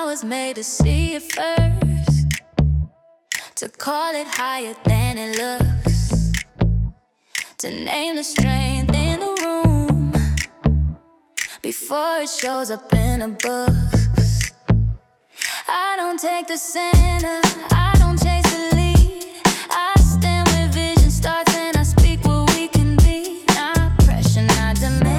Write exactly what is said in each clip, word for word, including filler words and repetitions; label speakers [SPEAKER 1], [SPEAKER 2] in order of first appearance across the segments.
[SPEAKER 1] was made to see it first, to call it higher than it looks, to name the strength in the room before it shows up in a book. I don't take the center, I don't chase the lead. I stand where vision starts and I speak what we can be. Not pressure, not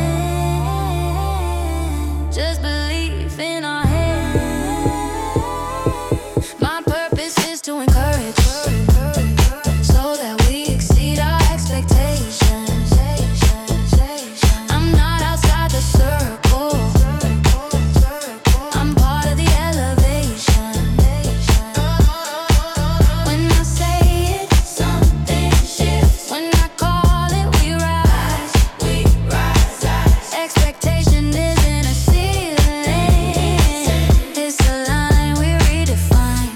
[SPEAKER 1] demand, just believe in our head. My purpose is to encourage, so that we exceed our expectations. I'm not outside the circle, I'm part of the elevation. When I say it, something shifts. When I call it, we rise, we rise, rise. Expectation isn't a ceiling, it's a line we redefine.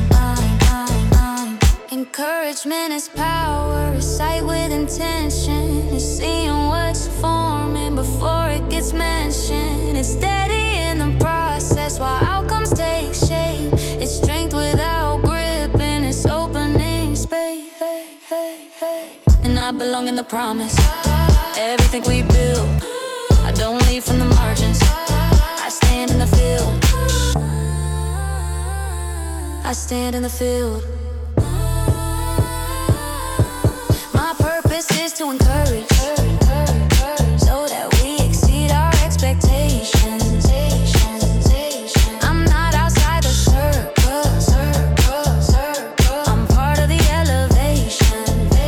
[SPEAKER 1] Encouragement is power, it's sight with intention. It's seeing what's forming before it gets mentioned. It's steady in the process while outcomes take shape. It's strength without grip and it's opening space. And I belong in the promise. Everything we build, I don't leave from the margins. I stand in the field, I stand in the field. My purpose is to encourage, so that we exceed our expectations. I'm not outside the circle, I'm part of the elevation.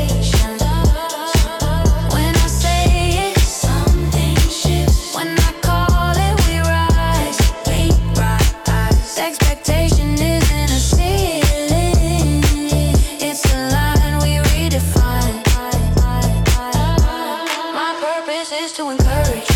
[SPEAKER 1] When I say it, something shifts. When I call it, we rise, we rise. Expectation isn't a ceiling, it's a line we redefine. My purpose is to encourage,